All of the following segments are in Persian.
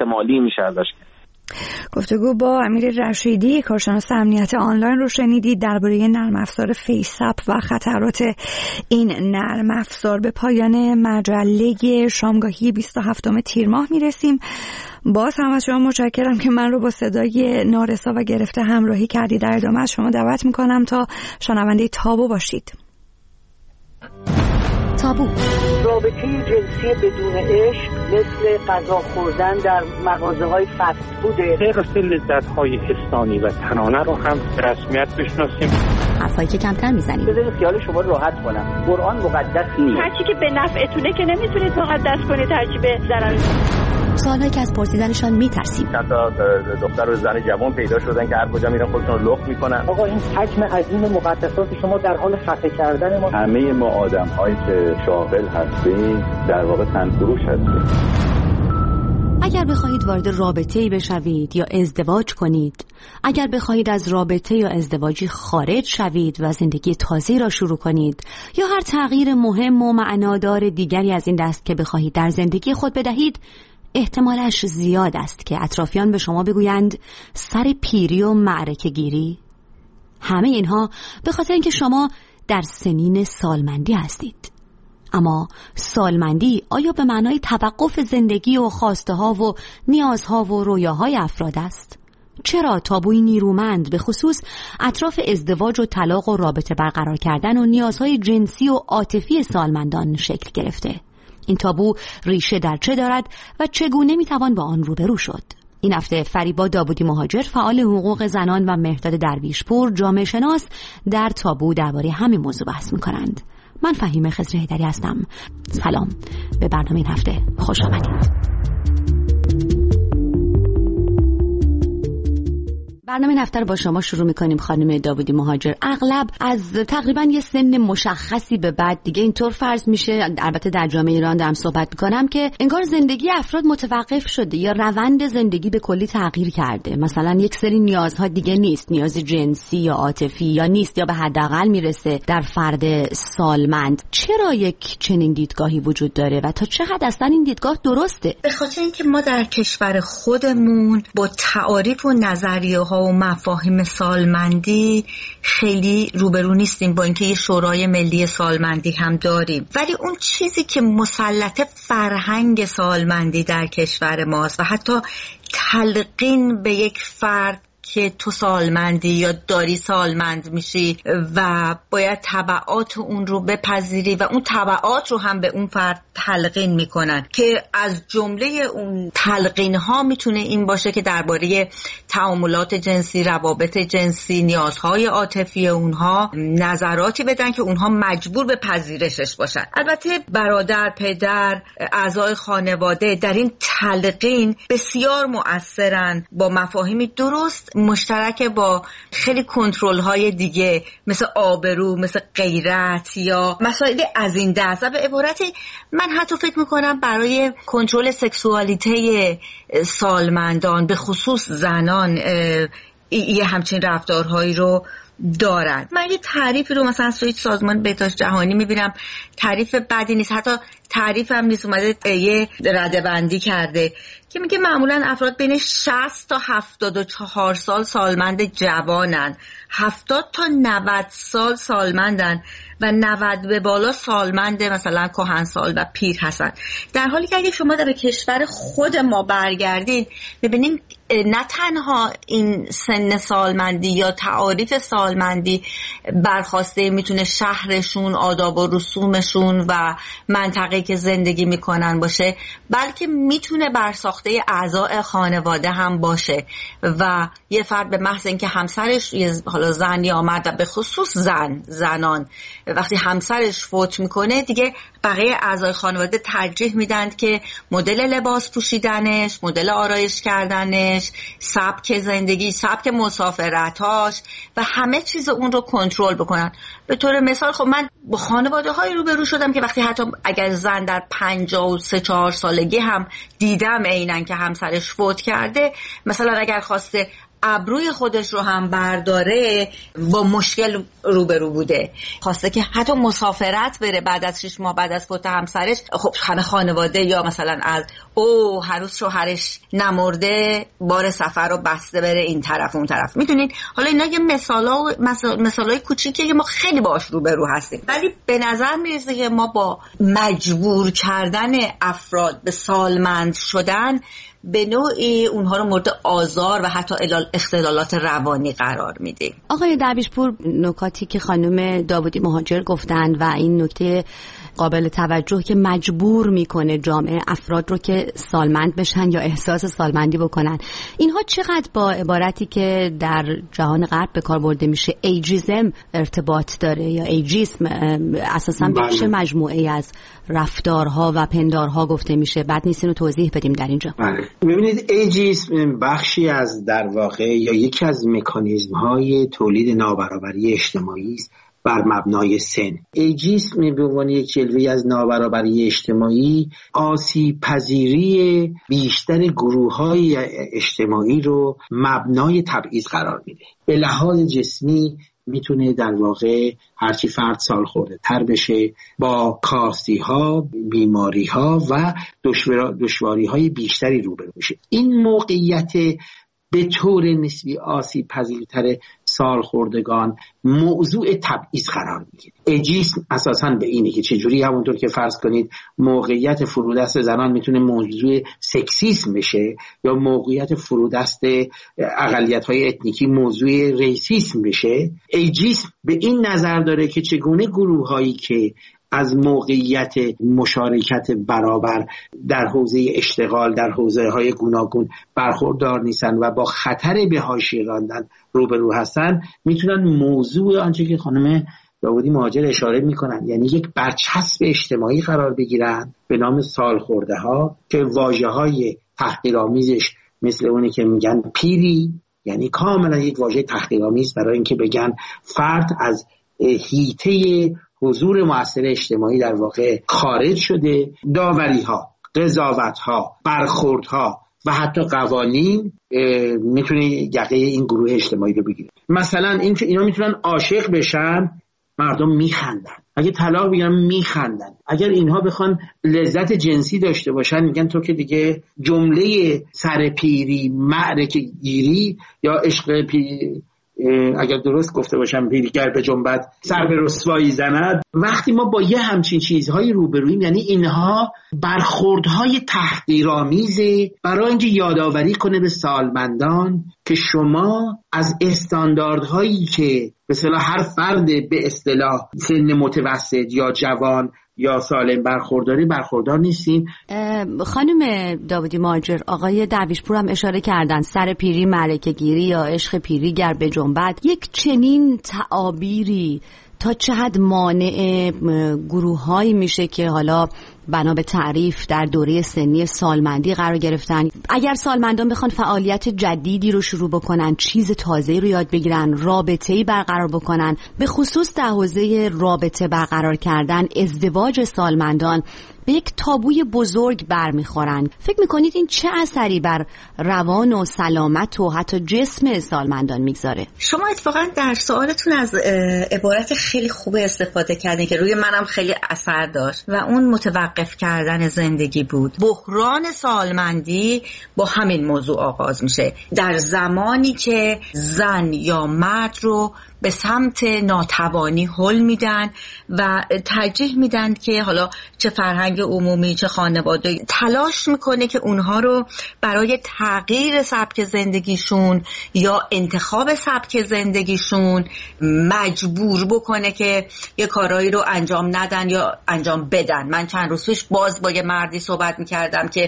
احتمالی میشه ازش. گفتگو با امیر رشیدی، کارشناس امنیت آنلاین رو شنیدید درباره نرم افزار فیس‌اپ و خطرات این نرم افزار. به پایان مجله شامگاهی 27 تیر ماه میرسیم. باز هم از شما متشکرم که من رو با صدای نارسا و گرفته همراهی کردید. در ادامه از شما دعوت میکنم تا شنونده تابو باشید. تابو: رابطه جنسی بدون عشق مثل غذا خوردن در مغازه‌های فست فود. حفظ لذت‌های حسانی و تنانه رو هم به رسمیت بشناسیم. حرفایی که کمتر میزنیم. بذارید خیال شما راحت کنم. قرآن مقدس نیست. هرچی که به نفعتونه که نمیتونید مقدس کنید، هرچی به ضرر. سوالایی که از پرسیدنشان میترسیم. چند تا دختر و زن جوان پیدا شدن که هر کجا میرن خودشون رو لخت میکنن. آقا این حجم عظیم مقدسات شما در حال خفه کردن ما. همه ما آدم‌هایی که شاغل هستیم در واقع تنفروش هستیم. اگر بخواهید وارد رابطه‌ای بشوید یا ازدواج کنید، اگر بخواهید از رابطه یا ازدواجی خارج شوید و زندگی تازه‌ای را شروع کنید، یا هر تغییر مهم و معنادار دیگری از این دست که بخواهید در زندگی خود بدهید، احتمالش زیاد است که اطرافیان به شما بگویند سر پیری و معرکه گیری. همه اینها به خاطر اینکه شما در سنین سالمندی هستید. اما سالمندی آیا به معنای توقف زندگی و خواسته ها و نیازها و رویاهای افراد است؟ چرا تابوی نیرومند به خصوص اطراف ازدواج و طلاق و رابطه برقرار کردن و نیازهای جنسی و عاطفی سالمندان شکل گرفته؟ این تابو ریشه در چه دارد و چگونه میتوان با آن روبرو شد؟ این هفته فریبا داوودی مهاجر، فعال حقوق زنان، و مهرداد درویشپور، جامعه شناس، در تابو درباره همین موضوع بحث میکنند. من فهیمه خضر حیدری هستم. سلام، به برنامه این هفته خوش آمدید. برنامه این هفته رو با شما شروع میکنیم خانم داوودی مهاجر. اغلب از تقریبا یه سن مشخصی به بعد دیگه اینطور فرض میشه، البته در جامعه ایران دارم صحبت میکنم، که انگار زندگی افراد متوقف شده یا روند زندگی به کلی تغییر کرده. مثلا یک سری نیازها دیگه نیست، نیاز جنسی یا عاطفی یا نیست یا به حداقل میرسه در فرد سالمند. چرا یک چنین دیدگاهی وجود داره و تا چه حد اصلا این دیدگاه درسته؟ به خاطر اینکه ما در کشور خودمون با تعاریف و نظریه و مفاهیم سالمندی خیلی روبرو نیستیم، با اینکه یه شورای ملی سالمندی هم داریم، ولی اون چیزی که مسلط فرهنگ سالمندی در کشور ماست و حتی تلقین به یک فرد که تو سالمندی یا داری سالمند میشی و باید تبعات اون رو بپذیری و اون تبعات رو هم به اون فرد تلقین میکنن، که از جمله اون تلقین ها میتونه این باشه که درباره تعاملات جنسی، روابط جنسی، نیازهای عاطفی اونها نظراتی بدن که اونها مجبور به پذیرشش باشن. البته برادر، پدر، اعضای خانواده در این تلقین بسیار مؤثرن، با مفاهیمی درست مشترک با خیلی کنترل های دیگه مثل آبرو، مثل غیرت یا مسائل از این دست. و به عبارت من حتی فکر میکنم برای کنترل سکسوالیته سالمندان به خصوص زنان یه همچین رفتارهایی رو دارن. من یه تعریفی رو مثلا از سوی سازمان بهداشت جهانی میبینم، تعریف بدی نیست، حتی تعریف هم نیست، اومده یه ردبندی کرده که میگه معمولا افراد بین 60 تا 74 سال سالمند جوانن، 70 تا 90 سال سالمندن و 90 به بالا سالمند مثلا کهنسال و پیر هستن. در حالی که اگه شما در کشور خود ما برگردید ببینید نه تنها این سن سالمندی یا تعاریف سالمندی برخواسته میتونه شهرشون، آداب و رسومشون و منطقه‌ای که زندگی میکنن باشه، بلکه میتونه برساخته اعضای خانواده هم باشه و یه فرد به محض اینکه همسرش، حالا زن یا مرد، به خصوص زنان وقتی همسرش فوت میکنه دیگه بقیه اعضای خانواده ترجیح میدن که مدل لباس پوشیدنش، مدل آرایش کردنش، سبک زندگی، سبک مسافرتاش و همه چیز اون رو کنترل بکنن. به طور مثال خب من با خانواده های روبرو شدم که وقتی حتی اگر زن در 53-4 سالگی هم دیدم عیناً که همسرش فوت کرده، مثلا اگر خواسته ابروی خودش رو هم برداره با مشکل روبرو بوده. خواسته که حتی مسافرت بره بعد از 6 ماه بعد از فوت همسرش، خب همه خانواده یا مثلا از هنوز شوهرش نمرده بار سفر رو بسته بره این طرف اون طرف. میدونید حالا اینا یه مثالای کوچیکیه که ما خیلی باهاش روبرو هستیم، ولی به نظر میرسه که ما با مجبور کردن افراد به سالمند شدن به نوعی اونها رو مورد آزار و حتی اختلالات روانی قرار میدیم. آقای درویشپور، نکاتی که خانم داودی مهاجر گفتن و این نکته قابل توجه که مجبور میکنه جامعه افراد رو که سالمند بشن یا احساس سالمندی بکنن، اینها چقدر با عبارتی که در جهان غرب به کار برده میشه ایجیزم ارتباط داره یا ایجیسم؟ اساسا به چه مجموعه از رفتارها و پندارها گفته میشه؟ بعد نیست اینو توضیح بدیم در اینجا. بله، ببینید ایجیسم بخشی از در واقع یا یکی از مکانیزم های تولید نابرابری اجتماعی است بر مبنای سن. ایجیسم به عنوان یک جلوه از نابرابری اجتماعی آسیب پذیری بیشتر گروه‌های اجتماعی رو مبنای تبعیض قرار میده. به لحاظ جسمی میتونه در واقع هرچی فرد سال خورده تر بشه با کاستی ها، بیماری ها و دشواری های بیشتری روبرو بشه. این موقعیت به طور نسبی آسیب پذیرتر سالخوردگان موضوع تبعیض قرار میگیره. ایجیسم اساساً به اینه که چجوری همونطور که فرض کنید موقعیت فرودست زنان میتونه موضوع سکسیسم بشه یا موقعیت فرودست اقلیت‌های اتنیکی موضوع ریسیسم بشه. ایجیسم به این نظر داره که چگونه گروه‌هایی که از موقعیت مشارکت برابر در حوزه اشتغال در حوزه‌های گوناگون برخوردار نیستن و با خطر به حاشیه راندن روبرو هستن، میتونن موضوع آنچه که خانم داودی مهاجر اشاره میکنن، یعنی یک برچسب اجتماعی قرار بگیرن به نام سالخورده‌ها که واژه‌های تحقیرآمیزش مثل اونی که میگن پیری، یعنی کاملا یک واژه تحقیرآمیز برای اینکه بگن فرد از حیطه حضور مؤثر اجتماعی در واقع خارج شده. داوری‌ها، قضاوت‌ها، برخوردها و حتی قوانین میتونه یقه این گروه اجتماعی رو بگیره. مثلا این که اینا میتونن عاشق بشن، مردم میخندن. اگه طلاق بگیرن میخندن. اگر اینها بخوان لذت جنسی داشته باشن میگن تو که دیگه جمله سرپیری معرکه گیری یا عشق پیری، اگر درست گفته باشم پیریگر به جنبت سر به رسوایی زند. وقتی ما با یه همچین چیزهایی روبرویم، یعنی اینها برخوردهای تحقیرآمیزه برای اینکه یادآوری کنه به سالمندان که شما از استانداردهایی که به اصطلاح هر فرد به اصطلاح سن متوسط یا جوان یا سالم برخوردار نیستین. خانم داودی مهاجر، آقای درویشپور هم اشاره کردن سر پیری معرکه گیری یا عشق پیری گر به جنبت. یک چنین تعابیری تا چه حد مانع گروه‌هایی میشه که حالا بنا به تعریف در دوره سنی سالمندی قرار گرفتن؟ اگر سالمندان بخوان فعالیت جدیدی رو شروع بکنن، چیز تازه‌ای رو یاد بگیرن، رابطه‌ای برقرار بکنن، به خصوص در حوزه رابطه برقرار کردن، ازدواج سالمندان به یک تابوی بزرگ برمیخورن. فکر میکنید این چه اثری بر روان و سلامت و حتی جسم سالمندان میگذاره؟ شما اتفاقا در سوالتون از عبارت خیلی خوبه استفاده کردین که روی منم خیلی اثر داشت و اون متوقف کردن زندگی بود. بحران سالمندی با همین موضوع آغاز میشه، در زمانی که زن یا مرد رو به سمت ناتوانی هل میدن و ترجیح میدن که حالا چه فرهنگ عمومی چه خانواده تلاش میکنه که اونها رو برای تغییر سبک زندگیشون یا انتخاب سبک زندگیشون مجبور بکنه که یه کارایی رو انجام ندن یا انجام بدن. من چند روز پیش باز با یه مردی صحبت میکردم که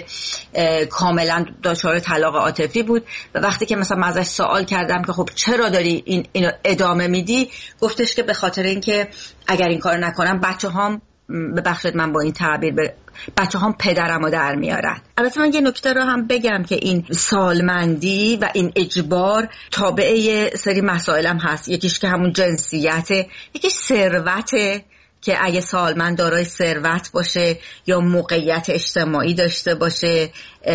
کاملا دچار طلاق عاطفی بود و وقتی که مثلا ازش سوال کردم که خب چرا داری اینو ادامه میدی، گفتش که به خاطر اینکه اگر این کار نکنم بچه‌هام، ببخشید من با این تعبیر، بچه‌هام پدرمو در میارن. البته من یه نکته رو هم بگم که این سالمندی و این اجبار تابع یه سری مسائل هم هست. یکیش که همون جنسیته، یکیش ثروته که اگه سالمند دارای ثروت باشه یا موقعیت اجتماعی داشته باشه،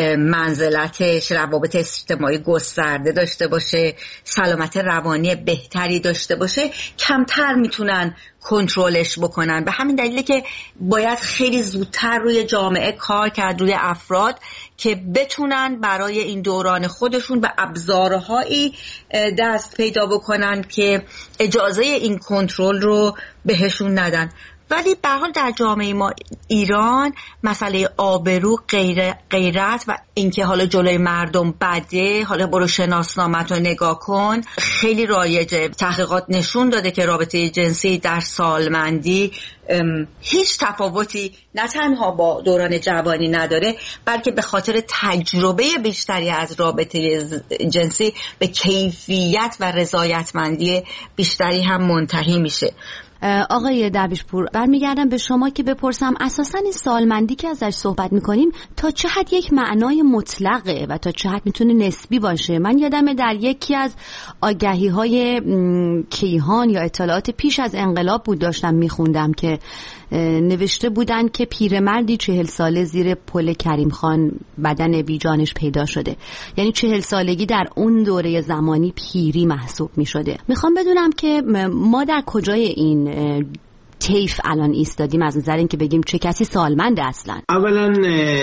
منزلتش روابط اجتماعی گسترده داشته باشه، سلامت روانی بهتری داشته باشه، کمتر میتونن کنترلش بکنن. به همین دلیله که باید خیلی زودتر روی جامعه کار کرد، روی افراد که بتونن برای این دوران خودشون به ابزارهایی دست پیدا بکنن که اجازه این کنترل رو بهشون ندن. ولی به هر حال در جامعه ما ایران مسئله آبرو، غیرت و اینکه حالا جلوی مردم بده، حالا برو شناسنامت رو نگاه کن، خیلی رایجه. تحقیقات نشون داده که رابطه جنسی در سالمندی هیچ تفاوتی نه تنها با دوران جوانی نداره، بلکه به خاطر تجربه بیشتری از رابطه جنسی به کیفیت و رضایتمندی بیشتری هم منتهی میشه. آقای درویشپور، برمیگردم به شما که بپرسم اساساً این سالمندی که ازش صحبت میکنیم تا چه حد یک معنای مطلقه و تا چه حد میتونه نسبی باشه؟ من یادمه در یکی از آگهی‌های کیهان یا اطلاعات پیش از انقلاب بود، داشتم میخوندم که نوشته بودن که پیرمردی 40 ساله زیر پل کریم خان بدن بیجانش پیدا شده. یعنی 40 سالگی در اون دوره زمانی پیری محسوب می شده. میخوام بدونم که ما در کجای این طیف الان ایستادیم از نظر این که بگیم چه کسی سالمنده اصلا؟ اولا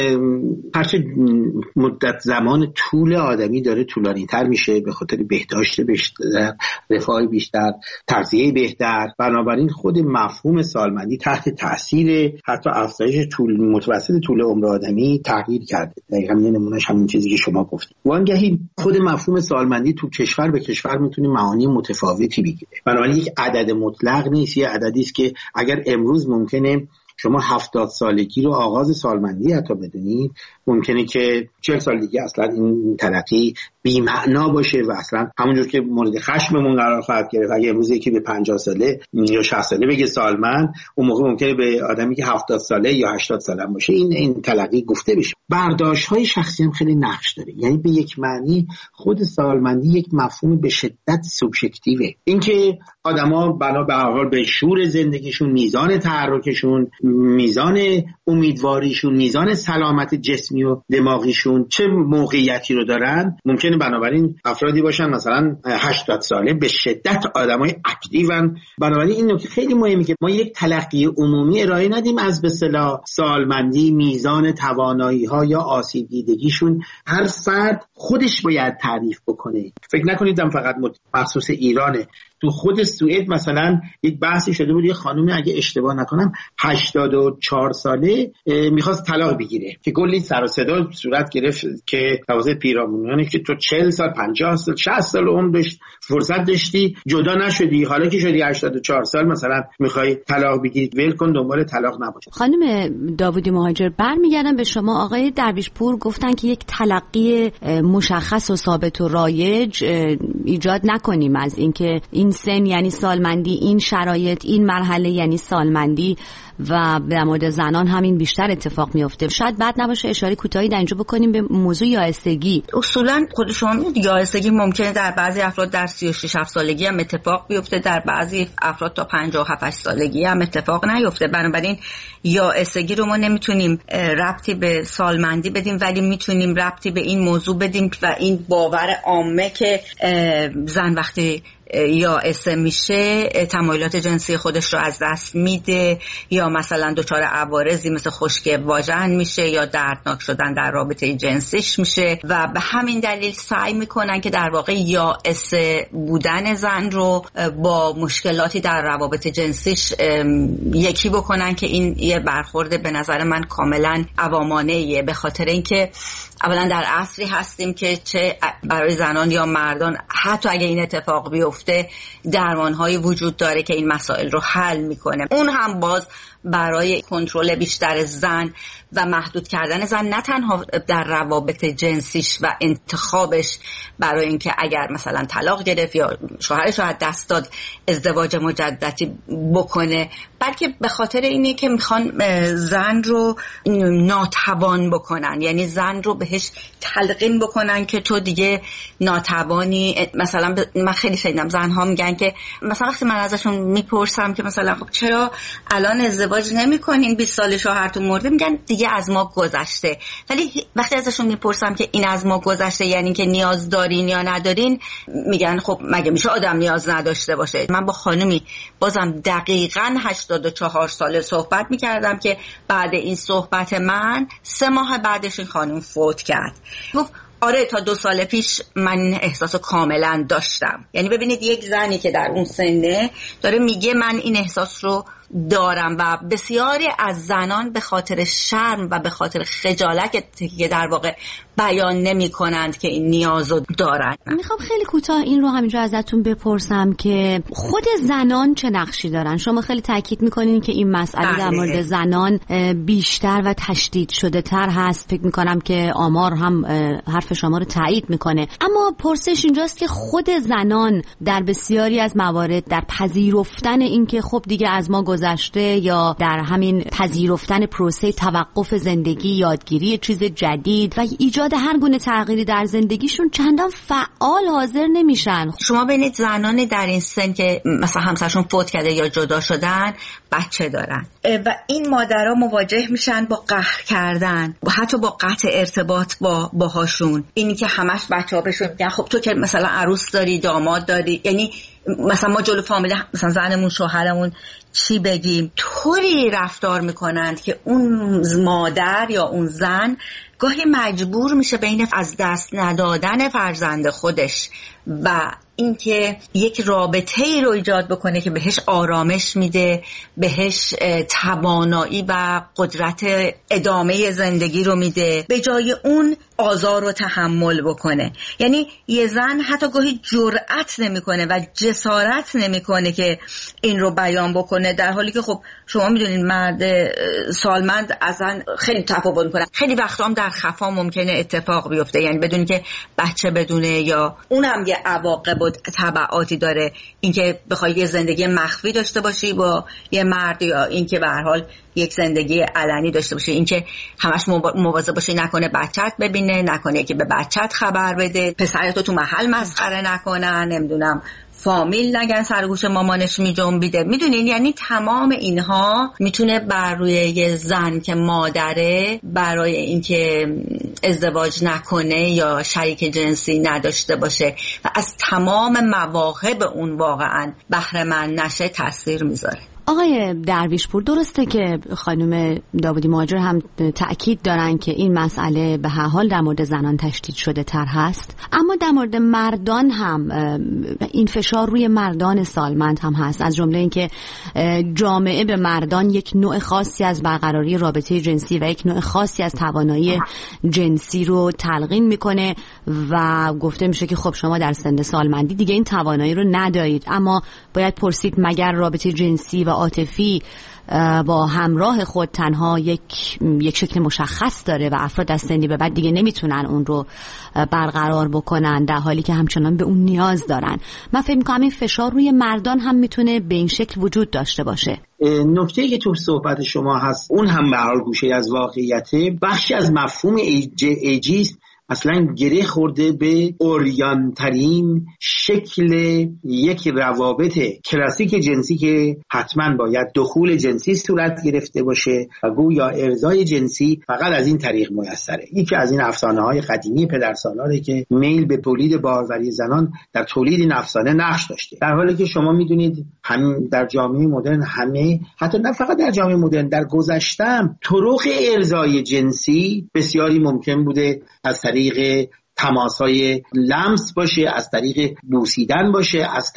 هرچه مدت زمان طول آدمی داره طولانی تر میشه به خاطر بهداشت بیشتر، رفاه بیشتر، تغذیه بهتر، بنابراین خود مفهوم سالمندی تحت تاثیر حتی افزایش متوسط طول عمر آدمی تغییر کرده. دقیقاً یه نمونهش همین چیزی که شما گفتید. وانگهی خود مفهوم سالمندی تو کشور به کشور میتونه معانی متفاوتی بگیره. بنابراین یک عدد مطلق نیست، یه عددی است که اگر امروز ممکنه شما 70 سالگی رو آغاز سالمندی حتی بدونید، ممکنه که 40 سال دیگه اصلا این تلقی بی معنا باشه و اصلا همونجور که مورد خشممون قرار خواهد گرفت. اگه امروز یکی به 50 ساله یا 60 ساله بگه سالمند، اون موقع ممکنه به آدمی که 70 ساله یا 80 ساله باشه این تلقی گفته بشه. برداشت‌های شخصی هم خیلی نقش داره. یعنی به یک معنی خود سالمندی یک مفهوم به شدت سوبژکتیوه. اینکه آدما بنا به حال به شور زندگیشون، میزان تحرکشون، میزان امیدواریشون، میزان سلامت جسمی و دماغیشون چه موقعیتی رو دارن، ممکنه بنابراین افرادی باشن مثلا 80 ساله به شدت آدمای اکتیون. بنابراین این نکته خیلی مهمه که ما یک تلقی عمومی ارائه ندیم از به اصطلاح سالمندی، میزان توانایی‌ها یا آسیب دیدگیشون. هر فرد خودش باید تعریف بکنه. فکر نکنید فقط مخصوص ایرانه. تو خود سوئد مثلا یک بحثی شده بود، یه خانومی اگه اشتباه نکنم 84 ساله میخواست طلاق بگیره که کلی سر و صدا صورت گرفت که توسط پیرامونیانه که تو 40 سال 50 سال 60 سال عمر داشت فرصت داشتی جدا نشدی، حالا که شدی 84 سال مثلا میخوای طلاق بگیری، ول کن، دنبال طلاق نباش. خانم داوودی مهاجر، برمیگردم به شما. آقای درویشپور گفتن که یک تلقی مشخص و ثابت و رایج ایجاد نکنیم از اینکه این سن یعنی سالمندی، این شرایط، این مرحله یعنی سالمندی و در مورد زنان همین بیشتر اتفاق میفته. شاید بد نباشه اشاره کوتاهی در اینجا بکنیم به موضوع یائسگی. اصولا خود شما می‌دونید یائسگی ممکنه در بعضی افراد در 36 سالگی هم اتفاق بیفته، در بعضی افراد تا 57 سالگی هم اتفاق نیفته. بنابراین یائسگی رو ما نمیتونیم ربطی به سالمندی بدیم، ولی میتونیم ربطی به این موضوع بدیم و این باور عامه که زن وقتی یائسه میشه تمایلات جنسی خودش رو از دست میده یا مثلا دچار عوارضی مثل خشکی واژن میشه یا دردناک شدن در رابطه جنسیش میشه و به همین دلیل سعی میکنن که در واقع یائسه بودن زن رو با مشکلاتی در روابط جنسیش یکی بکنن که این یه برخورد به نظر من کاملا عوامانه‌ایه، به خاطر اینکه اولا در عصری هستیم که چه برای زنان یا مردان حتی اگه این اتفاق بیفته درمان‌هایی وجود داره که این مسائل رو حل میکنه. اون هم باز برای کنترل بیشتر زن و محدود کردن زن، نه تنها در روابط جنسیش و انتخابش برای اینکه اگر مثلا طلاق گرفت یا شوهرش رو از دست داد ازدواج مجددی بکنه، بلکه به خاطر اینه که میخوان زن رو ناتوان بکنن، یعنی زن رو بهش تلقین بکنن که تو دیگه ناتوانی. مثلا من خیلی شنیدم زنها میگن که مثلا وقتی من ازشون میپرسم که مثلا خب چرا الان ازدواج نمیکنین 20 سال شوهرتون مرده، میگن دیگه از ما گذشته. ولی وقتی ازشون میپرسم که این از ما گذشته یعنی که نیاز دارین یا ندارین، میگن خب مگه میشه آدم نیاز نداشته باشه. من با خانمی بازم دقیقاً 84 ساله صحبت میکردم که بعد این صحبت من 3 ماه بعدش این خانم فوت کرد. گفت آره تا 2 سال پیش من احساس کاملا داشتم. یعنی ببینید یک زنی که در اون سنه داره میگه من این احساس رو دارم و بسیاری از زنان به خاطر شرم و به خاطر خجالت که در واقع بیان نمی کنند که این نیاز رو دارن. میخوام خیلی کوتاه این رو همینجا ازتون بپرسم که خود زنان چه نقشی دارن؟ شما خیلی تاکید میکنین که این مسئله در مورد زنان بیشتر و تشدید شده تر هست. فکر میکنم که آمار هم حرف شما رو تایید میکنه. اما پرسش اینجاست که خود زنان در بسیاری از موارد در پذیرفتن این که خب دیگه از ما گذشته یا در همین پذیرفتن پروسه توقف زندگی، یادگیری چیز جدید و ایجاد هر گونه تغییری در زندگیشون چندان فعال حاضر نمیشن. شما ببینید زنان در این سن که مثلا همسرشون فوت کرده یا جدا شدن بچه دارن و این مادرها مواجه میشن با قهر کردن، حتی با قطع ارتباط باهاشون. اینی که همش بچه‌ها بهشون میگن خب تو که مثلا عروس داری، داماد داری، یعنی مثلا ما جلو فامیل مثلا زنمون شوهرمون چی بگیم، طوری رفتار میکنند که اون مادر یا اون زن گاهی مجبور میشه بین از دست ندادن فرزند خودش و اینکه یک رابطه ای رو ایجاد بکنه که بهش آرامش میده، بهش توانایی و قدرت ادامه زندگی رو میده، به جای اون آزار رو تحمل بکنه. یعنی یه زن حتی گاهی جرأت نمیکنه و جسارت نمیکنه که این رو بیان بکنه، در حالی که خب شما میدونید مرد سالمند اصلا خیلی تفاوت میکنه. خیلی وقتا هم در خفا ممکنه اتفاق بیفته، یعنی بدون که بچه بدونه، یا اونم یه عواقب و تبعاتی داره، اینکه بخوای یه زندگی مخفی داشته باشی با یه مرد، یا اینکه به هر حال یک زندگی علنی داشته باشی، اینکه همش مواظب باشی نکنه بچت ببینه، نکنه که به بچت خبر بده، پسرتو تو محل مسخره نکنن، نمیدونم فامیل نگن سرگوش مامانش میجنبیده. میدونین یعنی تمام اینها میتونه بر روی یه زن که مادره برای اینکه ازدواج نکنه یا شریک جنسی نداشته باشه و از تمام مواهب اون واقعا بهره مند نشه تاثیر میذاره. آقای درویشپور، درسته که خانم داودی مهاجر هم تأکید دارن که این مسئله به هر حال در مورد زنان تشدید شده تر هست، اما در مورد مردان هم این فشار روی مردان سالمند هم هست، از جمله اینکه جامعه به مردان یک نوع خاصی از برقراری رابطه جنسی و یک نوع خاصی از توانایی جنسی رو تلقین میکنه و گفته میشه که خب شما در سن سالمندی دیگه این توانایی رو ندارید. اما باید پرسید مگر رابطه جنسی و عاطفی با همراه خود تنها یک شکل مشخص داره و افراد از سنی به بعد دیگه نمیتونن اون رو برقرار بکنن در حالی که همچنان به اون نیاز دارن؟ من فکر میکنم این فشار روی مردان هم میتونه به این شکل وجود داشته باشه. نکته که تو صحبت شما هست اون هم به هر حال گوشه از واقعیته. بخشی از مفهوم ایجیسم اصلا گره خورده به اوریانترین شکل یک روابط کلاسیک جنسی که حتما باید دخول جنسی صورت گرفته باشه و گویا ارضای جنسی فقط از این طریق میسره. یکی از این افسانه‌های قدیمی پدرسالاره که میل به تولید باروری زنان در تولید این افسانه نقش داشته، در حالی که شما میدونید هم در جامعه مدرن همه، حتی نه فقط در جامعه مدرن، در گذشته طرق ارضای جنسی بسیاری ممکن بوده از طریق تماس‌های لمس باشه، از طریق بوسیدن باشه، از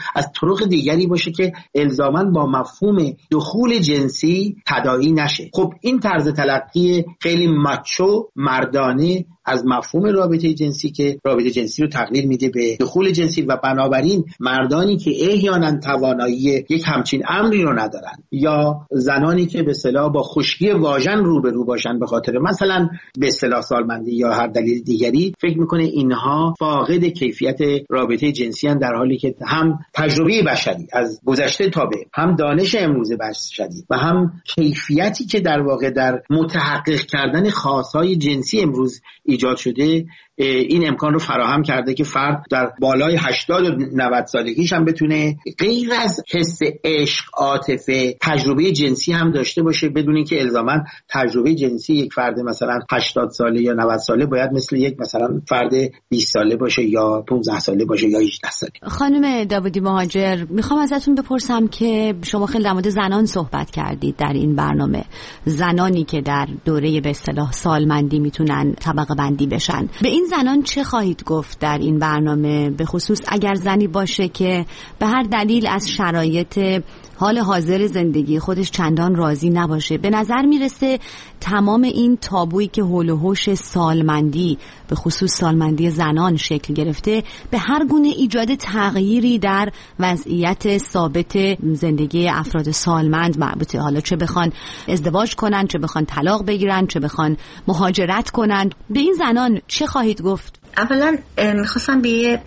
طرق دیگری باشه که الزاماً با مفهوم دخول جنسی تداعی نشه. خب این طرز تلقی خیلی ماچو، مردانه از مفهوم رابطه جنسی که رابطه جنسی رو تقلیل میده به دخول جنسی و بنابراین مردانی که احیانا توانایی یک همچین امری رو ندارن یا زنانی که به اصطلاح با خشکی واژن روبرو باشن به خاطر مثلا به اصطلاح سالمندی یا هر دلیل دیگری، فکر میکنه اینها فاقد کیفیت رابطه جنسی هستند، در حالی که هم تجربه بشری از گذشته تا به هم دانش امروز بشری و هم کیفیتی که در واقع در متحقق کردن خواستهای جنسی امروز ایجاد شده این امکان رو فراهم کرده که فرد در بالای 80 و 90 سالگیش هم بتونه غیر از حس عشق، عاطفه، تجربه جنسی هم داشته باشه، بدون اینکه الزاما تجربه جنسی یک فرد مثلا 80 ساله یا 90 ساله باید مثل یک مثلا فرد 20 ساله باشه یا 15 ساله باشه یا 18 ساله. خانم داوودی مهاجر، میخوام ازتون بپرسم که شما خیلی در مورد زنان صحبت کردید در این برنامه، زنانی که در دوره به اصطلاح سالمندی میتونن طبقه بندی بشن. به این زنان چه خواهید گفت در این برنامه، به خصوص اگر زنی باشه که به هر دلیل از شرایط حال حاضر زندگی خودش چندان راضی نباشه؟ به نظر میرسه تمام این تابویی که حول و حوش سالمندی به خصوص سالمندی زنان شکل گرفته به هر گونه ایجاد تغییری در وضعیت ثابت زندگی افراد سالمند مربوطه، حالا چه بخوان ازدواج کنن، چه بخوان طلاق بگیرن، چه بخوان مهاجرت کنن. به این زنان چه خواهید گفت؟ اولا میخواستم به یه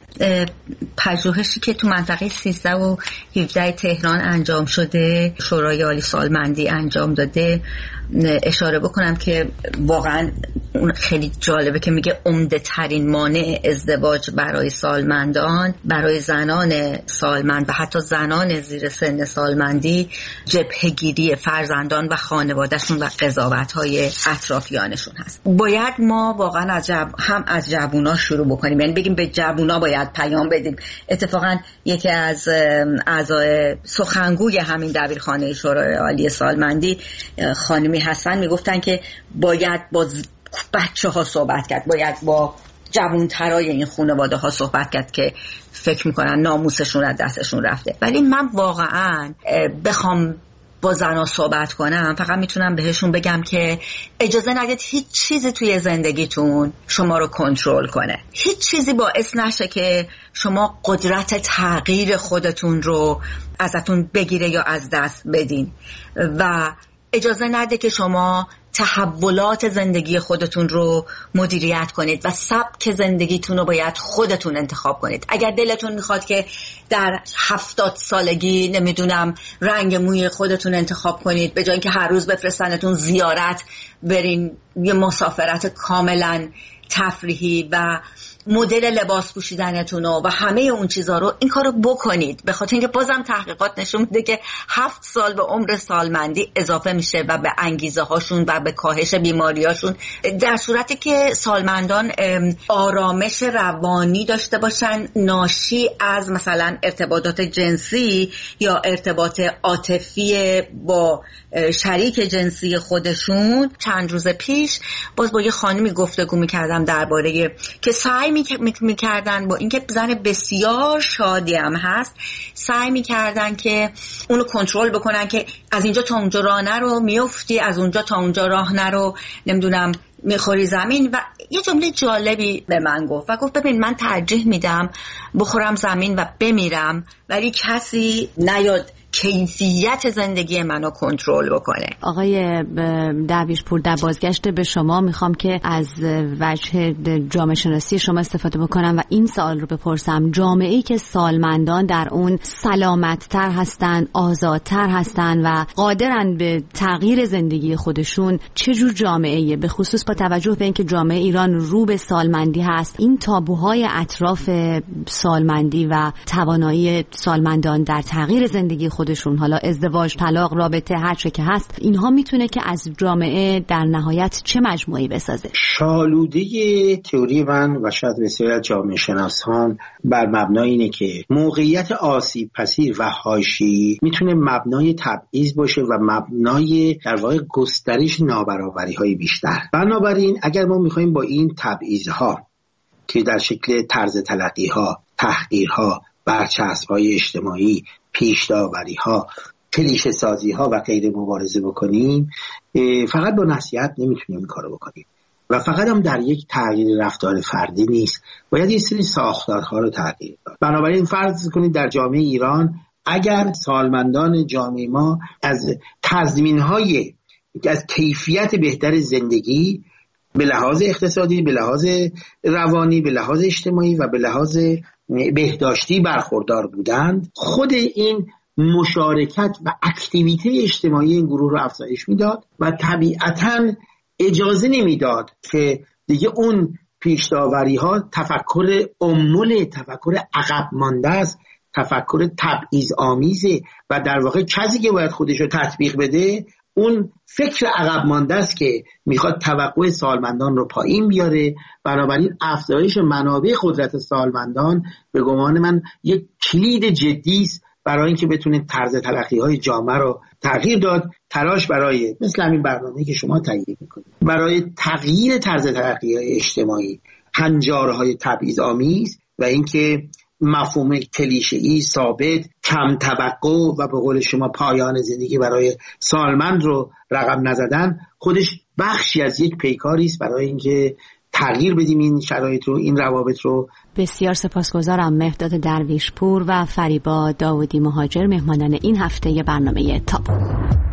پژوهشی که تو منطقه 13 و 17 تهران انجام شده، شورای عالی سالمندی انجام داده، اشاره بکنم که واقعا اون خیلی جالبه که میگه عمده ترین مانع ازدواج برای سالمندان، برای زنان سالمند و حتی زنان زیر سن سالمندی، جبهه‌گیری فرزندان و خانوادهشون و قضاوت‌های اطرافیانشون هست. باید ما واقعا هم از جوونا شروع بکنیم، یعنی بگیم به جوونا باید پیام بدیم. اتفاقا یکی از اعضای سخنگوی همین دبیرخانه شورای عالی سالمندی خانمی هستن، میگفتن که باید با بچه‌ها صحبت کرد، باید با جوان‌ترای این خانواده ها صحبت کرد که فکر میکنن ناموسشون از دستشون رفته. ولی من واقعا بخوام با زنها صحبت کنم فقط میتونم بهشون بگم که اجازه ندید هیچ چیزی توی زندگیتون شما رو کنترل کنه. هیچ چیزی باعث نشه که شما قدرت تغییر خودتون رو ازتون بگیره یا از دست بدین و اجازه نده که شما تحولات زندگی خودتون رو مدیریت کنید و سبک زندگیتون رو باید خودتون انتخاب کنید. اگر دلتون میخواد که در 70 سالگی نمیدونم رنگ موی خودتون انتخاب کنید، به جای اینکه هر روز بفرستنتون زیارت برین یه مسافرت کاملا تفریحی و مدل لباس پوشیدنتون و همه اون چیزا رو، این کارو بکنید، به خاطر اینکه بازم تحقیقات نشون میده که 7 سال به عمر سالمندی اضافه میشه و به انگیزه هاشون و به کاهش بیماریاشون، در صورتی که سالمندان آرامش روانی داشته باشن ناشی از مثلا ارتباطات جنسی یا ارتباط عاطفی با شریک جنسی خودشون. چند روز پیش باز با یه خانمی گفتگو میکردم درباره که سعی میکردن با اینکه زن بسیار شادی هم هست، سعی میکردن که اونو کنترل بکنن که از اینجا تا اونجا راه نرو، میفتی، از اونجا تا اونجا راه نرو، نمیدونم میخوری زمین. و یه جمله جالبی به من گفت و گفت ببین من ترجیح میدم بخورم زمین و بمیرم ولی کسی نیاد کیفیت زندگی منو کنترل بکنه. آقای درویشپور، در بازگشت به شما میخوام که از وجه جامعه شناسی شما استفاده بکنم و این سوال رو بپرسم: جامعه‌ای که سالمندان در اون سلامت‌تر هستن، آزادتر هستن و قادرن به تغییر زندگی خودشون، چه جور جامعه‌ایه؟ به خصوص با توجه به اینکه جامعه ایران رو به سالمندی هست، این تابوهای اطراف سالمندی و توانایی سالمندان در تغییر زندگی خودشون، حالا ازدواج، طلاق، رابطه، هر چه که هست، اینها میتونه که از جامعه در نهایت چه مجموعی بسازه؟ شالوده تئوری من و شاید بسیاری از جامعه شناسان بر مبنای اینه که موقعیت آسیب پذیر و حاشیه‌ای میتونه مبنای تبعیض باشه و مبنای در واقع گسترش نابرابری‌های بیشتر. بنابراین اگر ما میخوایم با این تبعیض‌ها که در شکل طرز تلقی‌ها، تحقیرها، برچسب‌های اجتماعی، پیش‌داوری‌ها، کلیشه سازی‌ها و غیره مبارزه بکنیم، فقط با نصیحت نمیتونیم این کارو بکنیم. و فقط هم در یک تغییر رفتار فردی نیست، باید یه سری ساختارها رو تغییر داد. بنابراین فرض کنید در جامعه ایران اگر سالمندان جامعه ما از تضمین‌های از کیفیت بهتر زندگی به لحاظ اقتصادی، به لحاظ روانی، به لحاظ اجتماعی و به لحاظ بهداشتی برخوردار بودند، خود این مشارکت و اکتیویته اجتماعی این گروه رو افزایش میداد و طبیعتاً اجازه نمیداد که دیگه اون پیش‌داوری ها تفکر امول، تفکر عقب مانده است، تفکر تبعیض آمیزه و در واقع کسی که باید خودش رو تطبیق بده اون فکر عقب مانده است که میخواد توقع سالمندان رو پایین بیاره. بنابراین افزایش منابع قدرت سالمندان به گمان من یک کلید جدی است برای اینکه بتونه طرز تلقی‌های جامعه رو تغییر داد. تلاش برای مثل همین برنامه‌ای که شما تهیه می‌کنید برای تغییر طرز تلقی‌های اجتماعی، هنجارهای تبعیض‌آمیز و اینکه مفهوم کلیشه‌ای ثابت کم توقع و به قول شما پایان زندگی برای سالمند رو رقم نزدن، خودش بخشی از یک پیکاری است برای اینکه تغییر بدیم این شرایط رو، این روابط رو. بسیار سپاسگزارم مهرداد درویشپور و فریبا داودی مهاجر، مهمانان این هفته برنامه تاب.